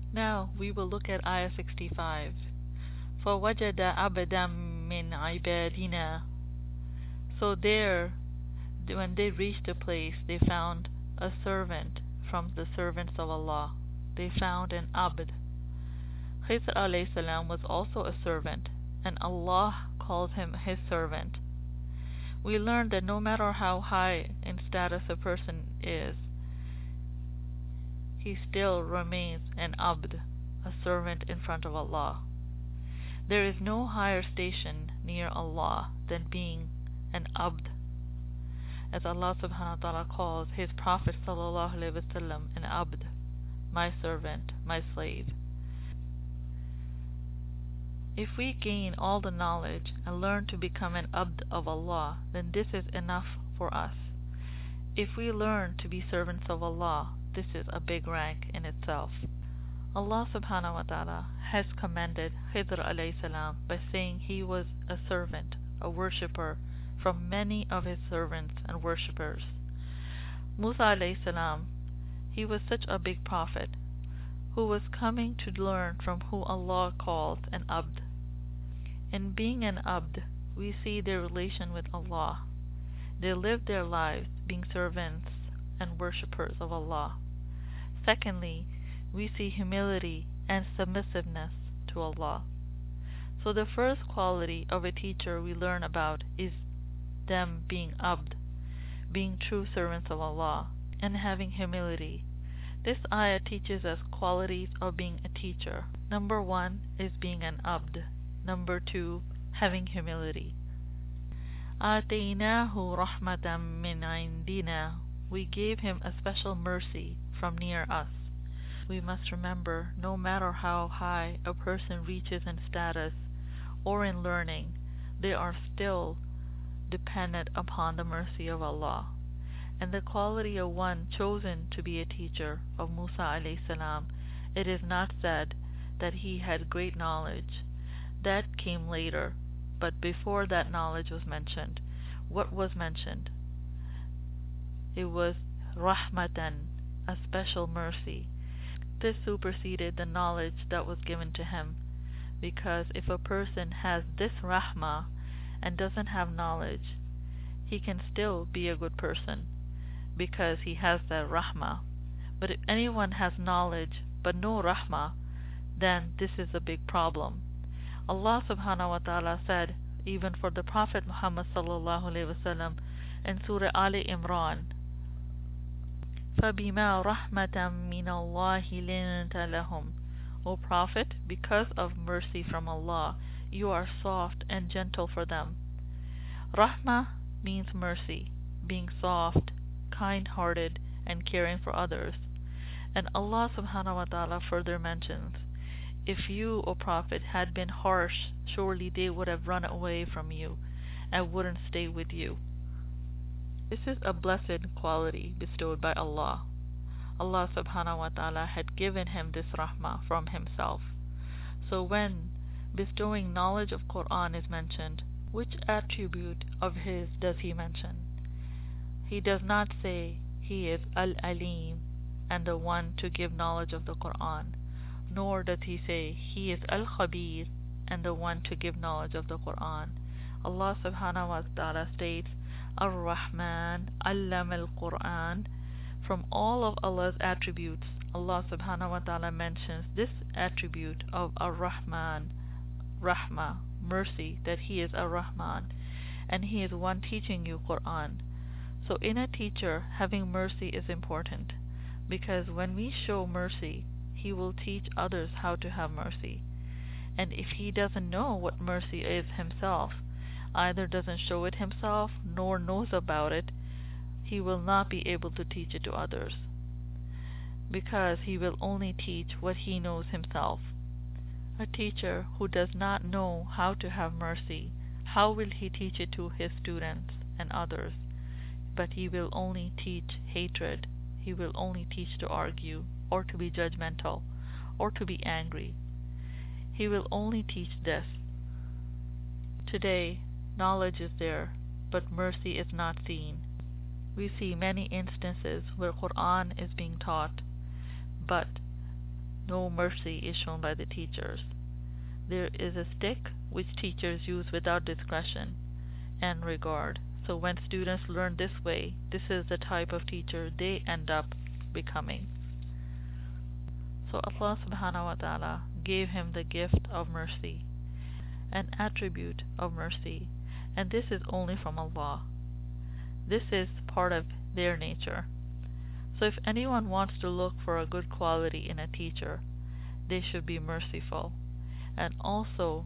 Now we will look at Ayah 65. فَوَجَدَ عَبْدًا مِّنْ عِبَادِنَا. So there, when they reached the place, they found a servant from the servants of Allah. They found an abd. Khidr alayhi salam was also a servant, and Allah calls him his servant. We learn that no matter how high in status a person is, he still remains an abd, a servant in front of Allah. There is no higher station near Allah than being an abd, as Allah subhanahu wa ta'ala calls his Prophet sallallahu alaihi wasallam an abd, my servant, my slave. If we gain all the knowledge and learn to become an abd of Allah, then this is enough for us. If we learn to be servants of Allah, this is a big rank in itself. Allah subhanahu wa ta'ala has commended Khidr alayhi salam by saying he was a servant, a worshipper from many of his servants and worshippers. Musa alayhi salam, he was such a big prophet who was coming to learn from who Allah calls an abd. In being an abd, we see their relation with Allah. They live their lives being servants and worshippers of Allah. Secondly, we see humility and submissiveness to Allah. So the first quality of a teacher we learn about is them being abd, being true servants of Allah, and having humility. This ayah teaches us qualities of being a teacher. Number 1 is being an abd. Number 2, having humility. آتَيْنَاهُ رَحْمَةً مِّنْ عِنْدِنَا. We gave him a special mercy from near us. We must remember, no matter how high a person reaches in status or in learning, they are still dependent upon the mercy of Allah. And the quality of one chosen to be a teacher of Musa alayhi salam, it is not said that he had great knowledge. That came later, but before that knowledge was mentioned, what was mentioned? It was rahmatan, a special mercy. This superseded the knowledge that was given to him, because if a person has this rahmah and doesn't have knowledge, he can still be a good person, because he has that rahmah. But if anyone has knowledge but no rahmah, then this is a big problem. Allah subhanahu wa ta'ala said, even for the Prophet Muhammad sallallahu alayhi wasallam in Surah Ali Imran, فَبِمَا رَحْمَةً مِّنَ اللَّهِ لِنْتَ لَهُمْ. O Prophet, because of mercy from Allah, you are soft and gentle for them. Rahmah means mercy, being soft, kind-hearted, and caring for others. And Allah subhanahu wa ta'ala further mentions, if you, O Prophet, had been harsh, surely they would have run away from you and wouldn't stay with you. This is a blessed quality bestowed by Allah. Allah subhanahu wa ta'ala had given him this rahmah from himself. So when bestowing knowledge of Quran is mentioned, which attribute of his does he mention? He does not say he is Al-Alim and the one to give knowledge of the Quran, nor does he say he is Al-Khabir and the one to give knowledge of the Quran. Allah subhanahu wa ta'ala states, Ar-Rahman Allama al-Quran. From all of Allah's attributes, Allah subhanahu wa ta'ala mentions this attribute of Ar-Rahman, Rahmah, mercy, that he is Ar-Rahman, and he is one teaching you Quran. So in a teacher, having mercy is important, because when we show mercy, he will teach others how to have mercy. And if he doesn't know what mercy is himself, either doesn't show it himself nor knows about it, he will not be able to teach it to others, because he will only teach what he knows himself. A teacher who does not know how to have mercy, how will he teach it to his students and others? But he will only teach hatred. He will only teach to argue, or to be judgmental, or to be angry. He will only teach this. Today, knowledge is there, but mercy is not seen. We see many instances where Quran is being taught, but no mercy is shown by the teachers. There is a stick which teachers use without discretion and regard. So when students learn this way, this is the type of teacher they end up becoming. So Allah subhanahu wa ta'ala gave him the gift of mercy, an attribute of mercy, and this is only from Allah. This is part of their nature. So if anyone wants to look for a good quality in a teacher, they should be merciful. And also,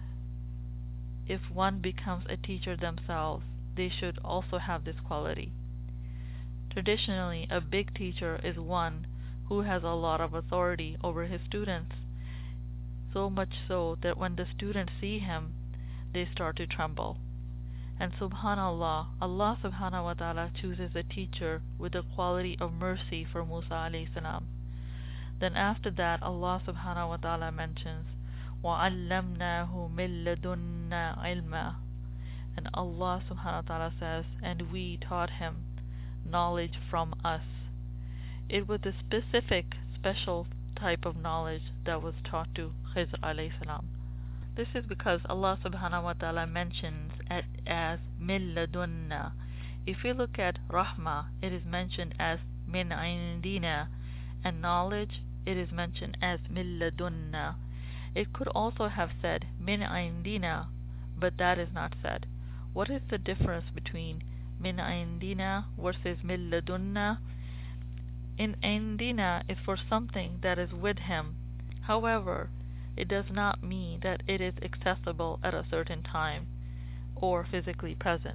if one becomes a teacher themselves, they should also have this quality. Traditionally, a big teacher is one who has a lot of authority over his students, so much so that when the students see him, they start to tremble. And subhanallah, Allah subhanahu wa ta'ala chooses a teacher with the quality of mercy for Musa alayhi salam. Then after that, Allah subhanahu wa ta'ala mentions, وَعَلَّمْنَاهُ مِن لَدُنَّا عِلْمًا. And Allah subhanahu wa ta'ala says, and we taught him knowledge from us. It was a specific, special type of knowledge that was taught to Khidr alayhi salam. This is because Allah subhanahu wa ta'ala mentions it as min ladunna. If you look at rahmah, it is mentioned as min indina, and knowledge, it is mentioned as min ladunna. It could also have said min indina, but that is not said. What is the difference between min indina versus min ladunna? In indina is for something that is with him. However, it does not mean that it is accessible at a certain time or physically present.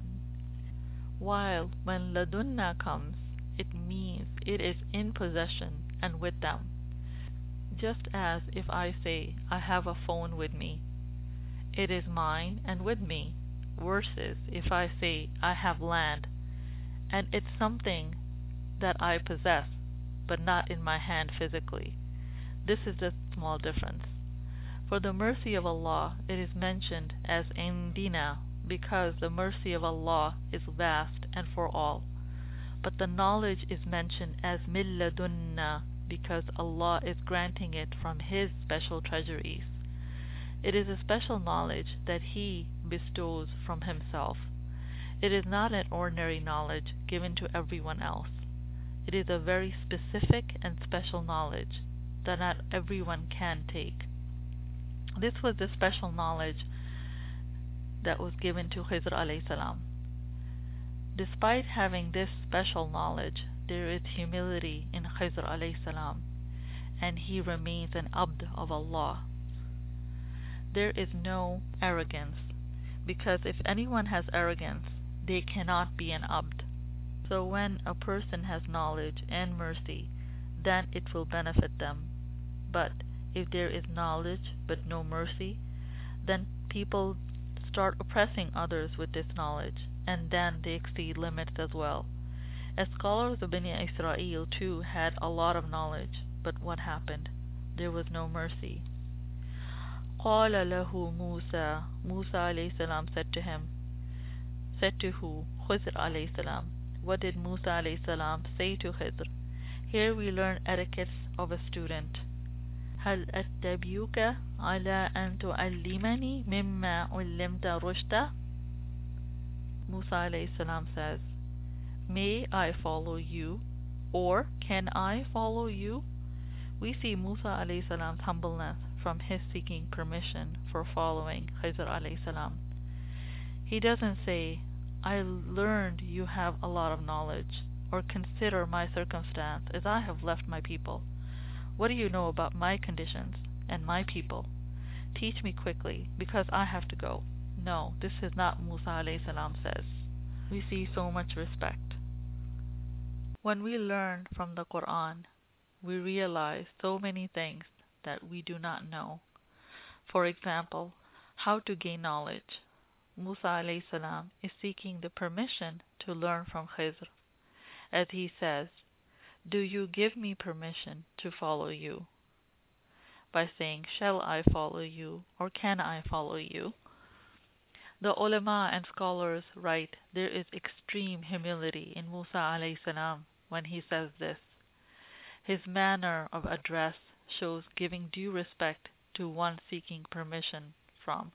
While when ladunna comes, it means it is in possession and with them. Just as if I say I have a phone with me, it is mine and with me, versus if I say I have land and it's something that I possess but not in my hand physically. This is a small difference. For the mercy of Allah, it is mentioned as indina because the mercy of Allah is vast and for all. But the knowledge is mentioned as min ladunna because Allah is granting it from His special treasuries. It is a special knowledge that He bestows from Himself. It is not an ordinary knowledge given to everyone else. It is a very specific and special knowledge that not everyone can take. This was the special knowledge that was given to Khidr alayhi salam. Despite having this special knowledge, there is humility in Khidr alayhi salam, and he remains an abd of Allah. There is no arrogance, because if anyone has arrogance, they cannot be an abd. So when a person has knowledge and mercy, then it will benefit them. But if there is knowledge but no mercy, then people start oppressing others with this knowledge, and then they exceed limits as well. As scholars of Bani Israel too had a lot of knowledge, but what happened? There was no mercy. قَالَ لَهُ مُوسَى Musa alayhi salam said to him, said to who? Khidr alayhi salam. What did Musa alayhi salam say to Khidr? Here we learn etiquettes of a student. هل أتبعك على أن تعلمني مما علمت رشدا? Musa alayhi salam says, may I follow you, or can I follow you? We see Musa alayhi salam's humbleness from his seeking permission for following Khidr alayhi salam. He doesn't say, I learned you have a lot of knowledge, or consider my circumstance as I have left my people. What do you know about my conditions and my people? Teach me quickly, because I have to go. No, this is not Musa alayhi salam says. We see so much respect. When we learn from the Quran, we realize so many things that we do not know. For example, how to gain knowledge. Musa alayhi salam is seeking the permission to learn from Khidr. As he says, do you give me permission to follow you? By saying, shall I follow you, or can I follow you? The ulama and scholars write there is extreme humility in Musa alayhi salam when he says this. His manner of address shows giving due respect to one seeking permission from.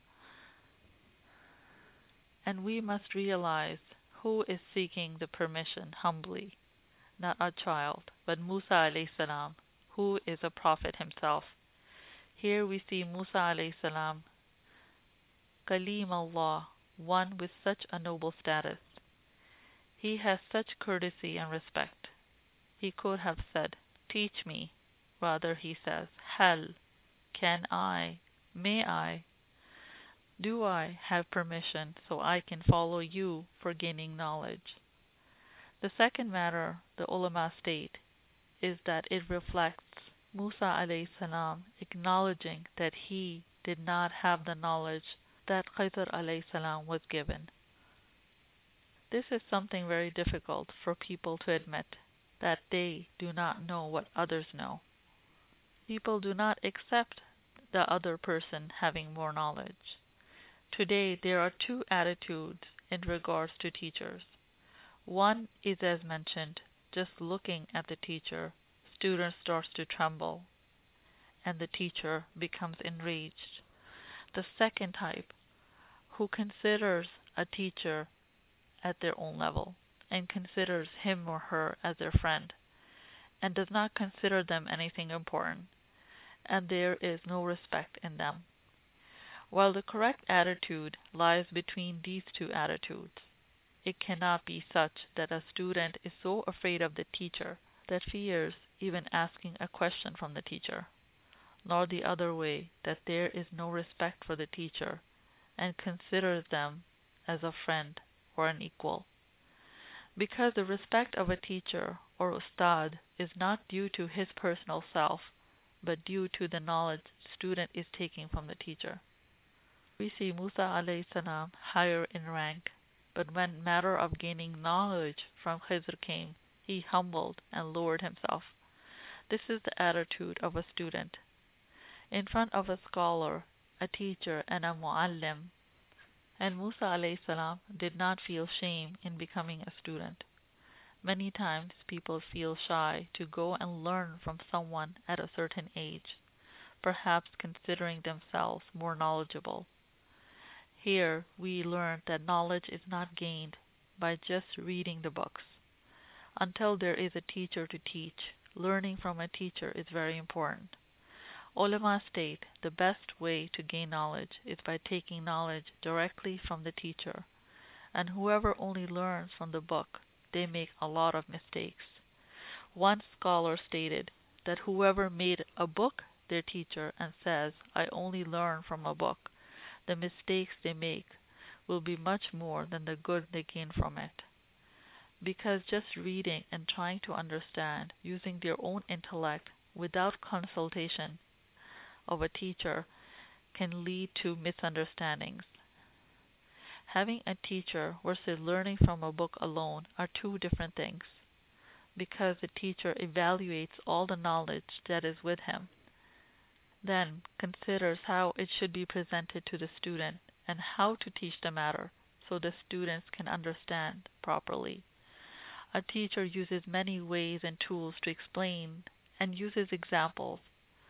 And we must realize who is seeking the permission humbly, not a child, but Musa alayhi salam, who is a prophet himself. Here we see Musa alayhi salam, Kalim Allah, one with such a noble status. He has such courtesy and respect. He could have said, teach me. Rather he says, Hal, can I, may I, do I have permission so I can follow you for gaining knowledge? The second matter the ulama state is that it reflects Musa alayhi salam acknowledging that he did not have the knowledge that Khidr alayhi salam was given. This is something very difficult for people to admit, that they do not know what others know. People do not accept the other person having more knowledge. Today there are two attitudes in regards to teachers. One is as mentioned, just looking at the teacher, student starts to tremble and the teacher becomes enraged. The second type, who considers a teacher at their own level and considers him or her as their friend and does not consider them anything important, and there is no respect in them. While the correct attitude lies between these two attitudes, it cannot be such that a student is so afraid of the teacher that fears even asking a question from the teacher, nor the other way, that there is no respect for the teacher and considers them as a friend or an equal. Because the respect of a teacher or ustad is not due to his personal self, but due to the knowledge the student is taking from the teacher. We see Musa alayhi salam higher in rank, but when matter of gaining knowledge from Khidr came, he humbled and lowered himself. This is the attitude of a student. In front of a scholar, a teacher, and a muallim, and Musa alayhi salam did not feel shame in becoming a student. Many times people feel shy to go and learn from someone at a certain age, perhaps considering themselves more knowledgeable. Here we learn that knowledge is not gained by just reading the books. Until there is a teacher to teach, learning from a teacher is very important. Ulama state the best way to gain knowledge is by taking knowledge directly from the teacher, and whoever only learns from the book, they make a lot of mistakes. One scholar stated that whoever made a book their teacher and says, I only learn from a book, the mistakes they make will be much more than the good they gain from it. Because just reading and trying to understand using their own intellect without consultation of a teacher can lead to misunderstandings. Having a teacher versus learning from a book alone are two different things, because the teacher evaluates all the knowledge that is with him, then considers how it should be presented to the student and how to teach the matter so the students can understand properly. A teacher uses many ways and tools to explain and uses examples.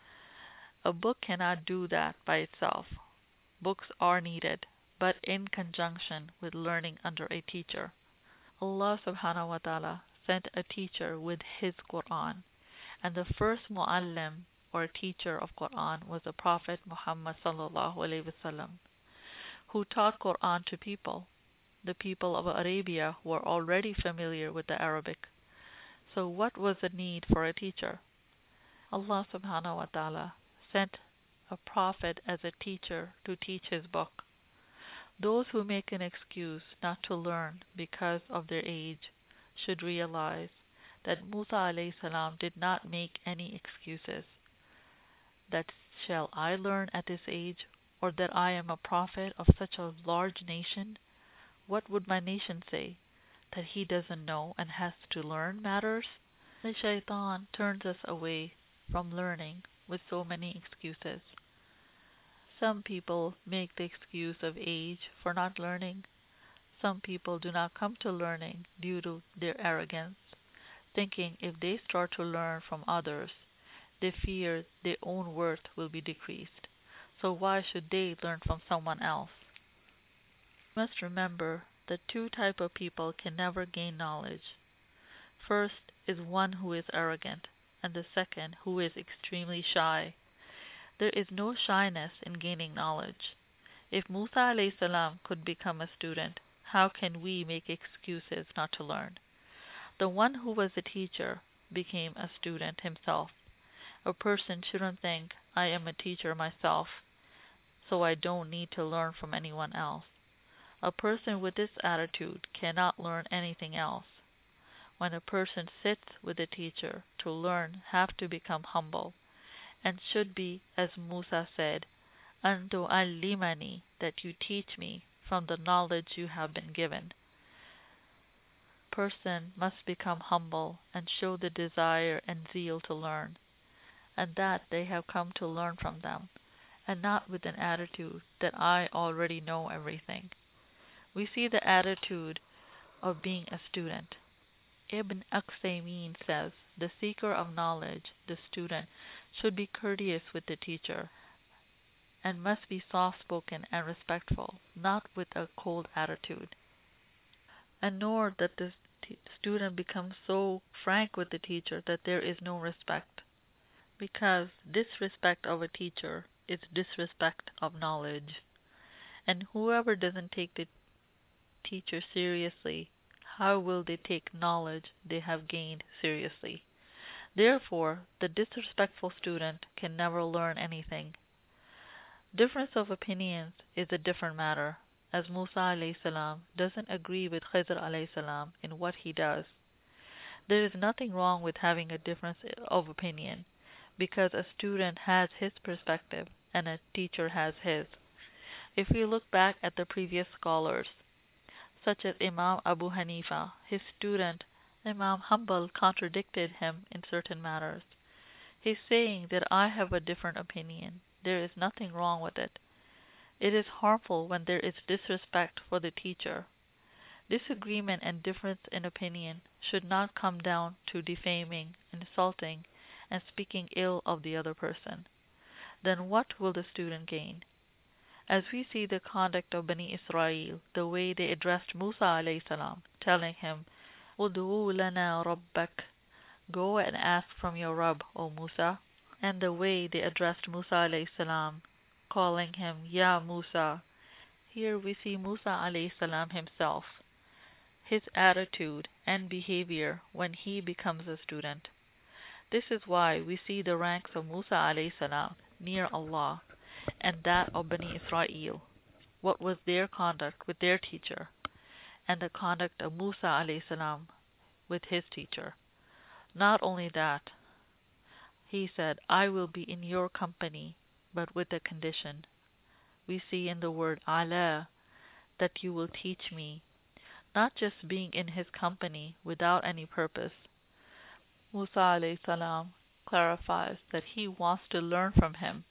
A book cannot do that by itself. Books are needed, but in conjunction with learning under a teacher. Allah subhanahu wa ta'ala sent a teacher with his Quran, and the first muallim or teacher of Quran was the Prophet Muhammad sallallahu alaihi wasallam, who taught Quran to people. The people of Arabia were already familiar with the Arabic. So what was the need for a teacher? Allah subhanahu wa ta'ala sent a prophet as a teacher to teach his book. Those who make an excuse not to learn because of their age should realize that Musa alayhi salam did not make any excuses. That shall I learn at this age, or that I am a prophet of such a large nation? What would my nation say? That he doesn't know and has to learn matters? The shaitan turns us away from learning with so many excuses. Some people make the excuse of age for not learning. Some people do not come to learning due to their arrogance, thinking if they start to learn from others, They fear their own worth will be decreased. So why should they learn from someone else? You must remember that two types of people can never gain knowledge. First is one who is arrogant, and the second who is extremely shy. There is no shyness in gaining knowledge. If Musa alayhi salam could become a student, how can we make excuses not to learn? The one who was a teacher became a student himself. A person shouldn't think, I am a teacher myself, so I don't need to learn from anyone else. A person with this attitude cannot learn anything else. When a person sits with a teacher to learn, have to become humble, and should be, as Musa said, "An tu'allimani," that you teach me from the knowledge you have been given. Person must become humble and show the desire and zeal to learn, and that they have come to learn from them, and not with an attitude that I already know everything. We see the attitude of being a student. Ibn Aqsaymin says, the seeker of knowledge, the student, should be courteous with the teacher, and must be soft-spoken and respectful, not with a cold attitude. And nor that the student becomes so frank with the teacher that there is no respect, because disrespect of a teacher is disrespect of knowledge, and whoever doesn't take the teacher seriously, how will they take knowledge they have gained seriously? Therefore, the disrespectful student can never learn anything. Difference of opinions is a different matter, as Musa alayhi salam doesn't agree with Khidr alayhi salam in what he does. There is nothing wrong with having a difference of opinion, because a student has his perspective and a teacher has his. If we look back at the previous scholars, such as Imam Abu Hanifa, his student Imam Hanbal contradicted him in certain matters. He's saying that I have a different opinion. There is nothing wrong with it. It is harmful when there is disrespect for the teacher. Disagreement and difference in opinion should not come down to defaming, insulting, and speaking ill of the other person. Then what will the student gain? As we see the conduct of Bani Israel, the way they addressed Musa alayhi salam, telling him, "Ud'u lana rabbak," go and ask from your Rabb, O Musa, and the way they addressed Musa alayhi salam, calling him Ya Musa. Here we see Musa alayhi salam himself, his attitude and behavior when he becomes a student. This is why we see the ranks of Musa alayhi salam near Allah and that of Bani Israel, what was their conduct with their teacher, and the conduct of Musa alayhi salam with his teacher. Not only that, he said, I will be in your company, but with a condition. We see in the word ala that you will teach me, not just being in his company without any purpose. Musa alayhi salam clarifies that he wants to learn from him,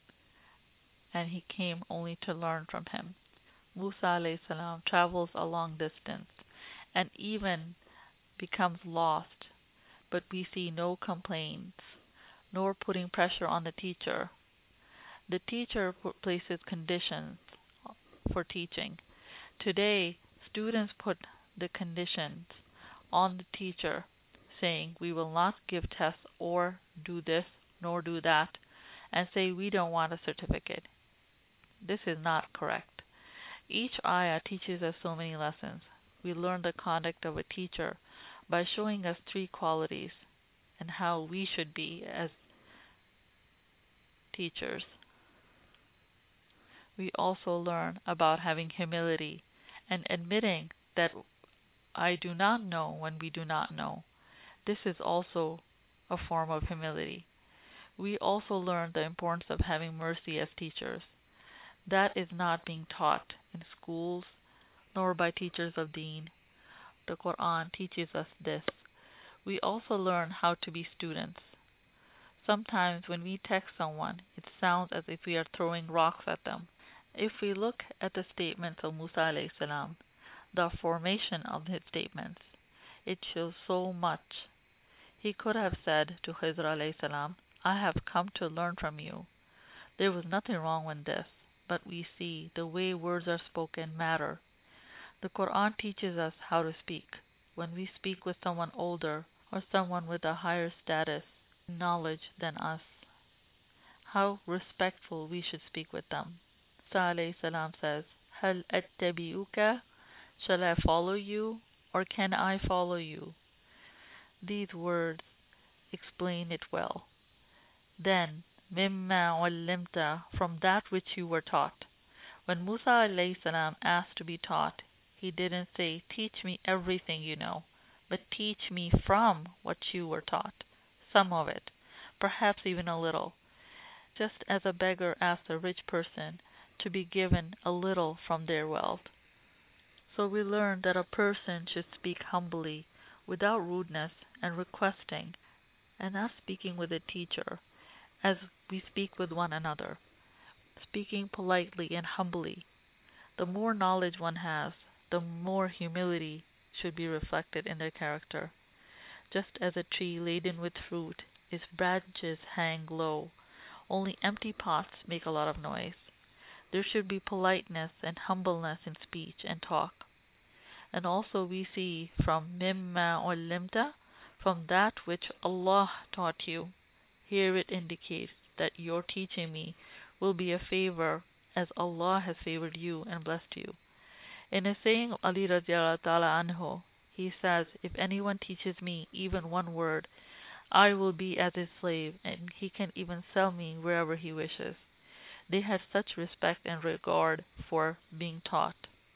and he came only to learn from him. Musa alayhi salam travels a long distance and even becomes lost, but we see no complaints, nor putting pressure on the teacher. The teacher places conditions for teaching. Today, students put the conditions on the teacher, saying we will not give tests or do this nor do that, and say we don't want a certificate. This is not correct. Each ayah teaches us so many lessons. We learn the conduct of a teacher by showing us three qualities and how we should be as teachers. We also learn about having humility and admitting that I do not know when we do not know. This is also a form of humility. We also learn the importance of having mercy as teachers. That is not being taught in schools nor by teachers of Deen. The Quran teaches us this. We also learn how to be students. Sometimes when we text someone, it sounds as if we are throwing rocks at them. If we look at the statements of Musa alayhi salam, the formation of his statements, it shows so much. He could have said to Khidr alayhi salam, I have come to learn from you. There was nothing wrong with this, but we see the way words are spoken matter. The Quran teaches us how to speak. When we speak with someone older or someone with a higher status in knowledge than us, how respectful we should speak with them. Musa alayhi salam says, Hal attabi'uka, shall I follow you, or can I follow you? These words explain it well. Then, mimma ullimta, from that which you were taught. When Musa alayhi salam asked to be taught, he didn't say, teach me everything you know, but teach me from what you were taught, some of it, perhaps even a little, just as a beggar asks a rich person to be given a little from their wealth. So we learn that a person should speak humbly, without rudeness and requesting, and not speaking with a teacher, as we speak with one another, speaking politely and humbly. The more knowledge one has, the more humility should be reflected in their character. Just as a tree laden with fruit, its branches hang low, only empty pots make a lot of noise. There should be politeness and humbleness in speech and talk. And also we see from mimma ullimta, from that which Allah taught you. Here it indicates that your teaching me will be a favor as Allah has favored you and blessed you. In a saying of Ali radiallahu ta'ala anhu, he says, if anyone teaches me even one word, I will be as his slave, and he can even sell me wherever he wishes. They had such respect and regard for being taught.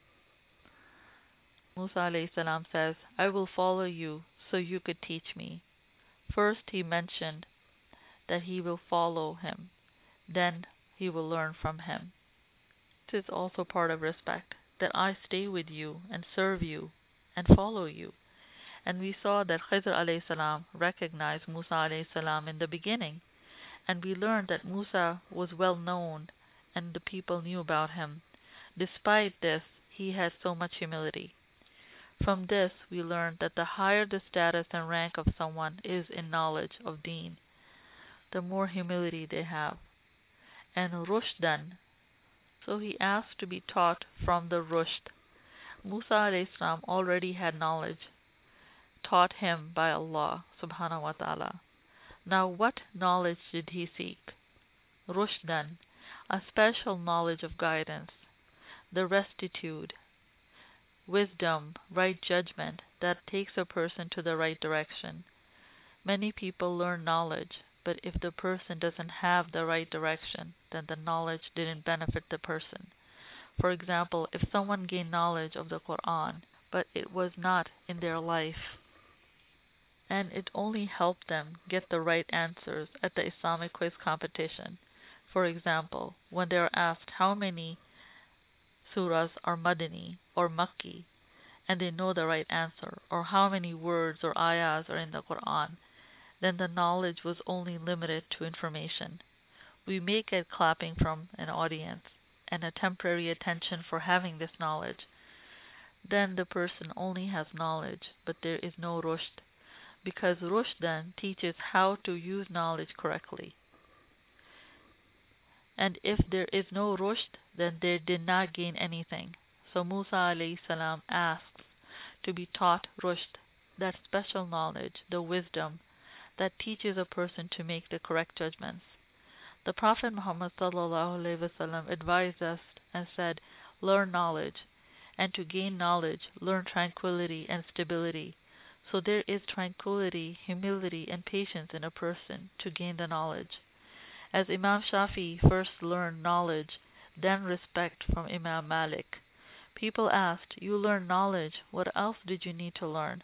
Musa alayhi salam says, I will follow you so you could teach me. First he mentioned that he will follow him, then he will learn from him. This is also part of respect, that I stay with you and serve you and follow you. And we saw that Khidr alayhi salam recognized Musa alayhi salam in the beginning, and we learned that Musa was well known and the people knew about him. Despite this, he had so much humility. From this, we learned that the higher the status and rank of someone is in knowledge of Deen, the more humility they have. And rushdan, so he asked to be taught from the rushd. Musa alayhi salam already had knowledge, taught him by Allah subhanahu wa ta'ala. Now what knowledge did he seek? Rushdan, a special knowledge of guidance, the rectitude, wisdom, right judgment that takes a person to the right direction. Many people learn knowledge, but if the person doesn't have the right direction, then the knowledge didn't benefit the person. For example, if someone gained knowledge of the Quran, but it was not in their life, and it only helped them get the right answers at the Islamic quiz competition. For example, when they are asked how many surahs are Madani or Makki, and they know the right answer, or how many words or ayahs are in the Quran, then the knowledge was only limited to information. We may get clapping from an audience and a temporary attention for having this knowledge. Then the person only has knowledge, but there is no rushd, because rushd then teaches how to use knowledge correctly. And if there is no rushd, then they did not gain anything. So Musa alayhi salam asks to be taught rushd, that special knowledge, the wisdom that teaches a person to make the correct judgments. The Prophet Muhammad sallallahu alaihi wasallam advised us and said, learn knowledge, and to gain knowledge, learn tranquility and stability. So there is tranquility, humility, and patience in a person to gain the knowledge. As Imam Shafi first learned knowledge, then respect from Imam Malik. People asked, you learned knowledge, what else did you need to learn?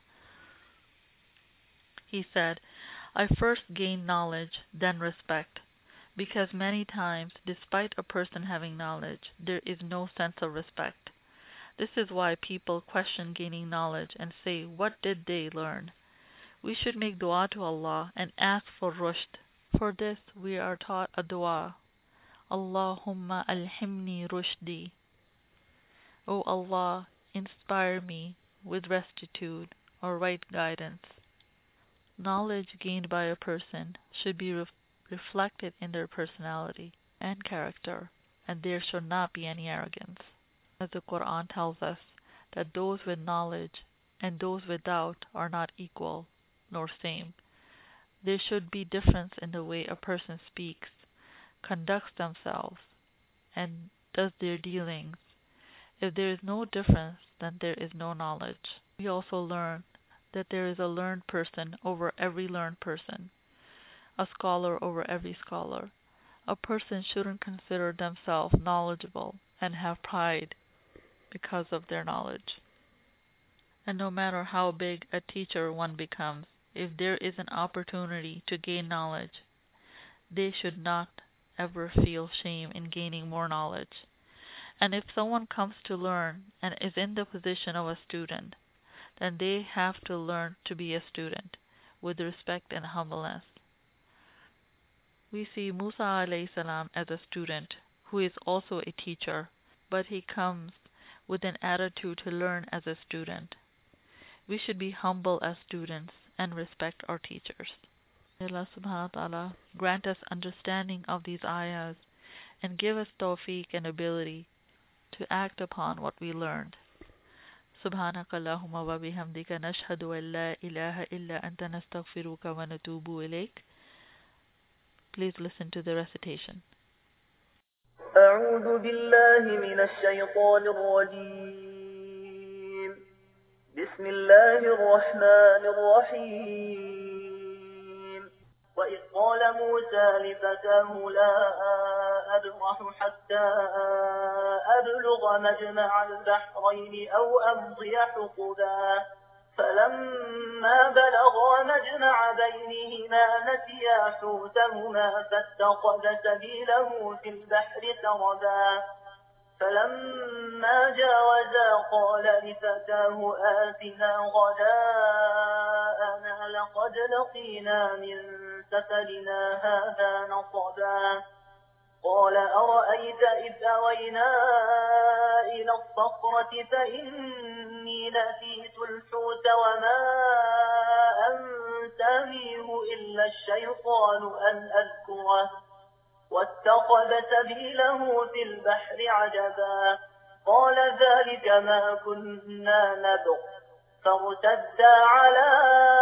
He said, I first gained knowledge, then respect, because many times, despite a person having knowledge, there is no sense of respect. This is why people question gaining knowledge and say, what did they learn? We should make dua to Allah and ask for rushd. For this, we are taught a dua. Allahumma alhimni rushdi. O Allah, inspire me with rectitude or right guidance. Knowledge gained by a person should be reflected in their personality and character, and there should not be any arrogance. As the Quran tells us that those with knowledge and those without are not equal nor same. There should be difference in the way a person speaks, conducts themselves, and does their dealings. If there is no difference, then there is no knowledge. We also learn that there is a learned person over every learned person, a scholar over every scholar. A person shouldn't consider themselves knowledgeable and have pride because of their knowledge. And no matter how big a teacher one becomes, if there is an opportunity to gain knowledge, they should not ever feel shame in gaining more knowledge. And if someone comes to learn and is in the position of a student, then they have to learn to be a student with respect and humbleness. We see Musa alayhi salam as a student who is also a teacher, but he comes with an attitude to learn as a student. We should be humble as students and respect our teachers. May Allah subhanahu wa ta'ala grant us understanding of these ayahs and give us tawfiq and ability to act upon what we learned. سبحانك اللهم وبحمدك نشهد أن لا إله إلا أنت نستغفرك ونتوب إليك. Please listen to the recitation. أعوذ بالله من الشيطان الرجيم. بسم الله الرحمن الرحيم. وإذ قال موسى لفتاه لا أبرح حتى أبلغ مجمع البحرين أو أمضي حقبا فلما بلغا مجمع بينهما نسيا حوتهما فاتخذ سبيله في البحر سربا فلما جاوزا قال لفتاه آتنا غداءنا لقد لقينا من سفرنا هذا نصبا قال أرأيت إذ أوينا إلى الصخرة فإني نسيت الحوت وما أنسانيه إلا الشيطان أن أذكره واتخذ سبيله في البحر عجبا قال ذلك ما كنا نبغ فارتدا على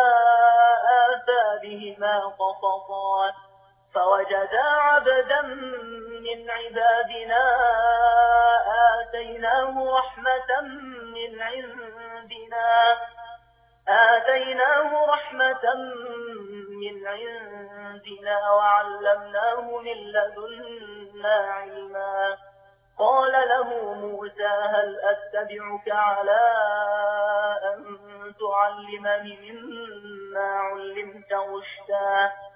آثارهما قصصا فوجدا عبدا من عبادنا آتيناه رحمة من عندنا وعلمناه من لدنا علما قال له موسى هل أتبعك على أن تعلمني مما علمت رشدا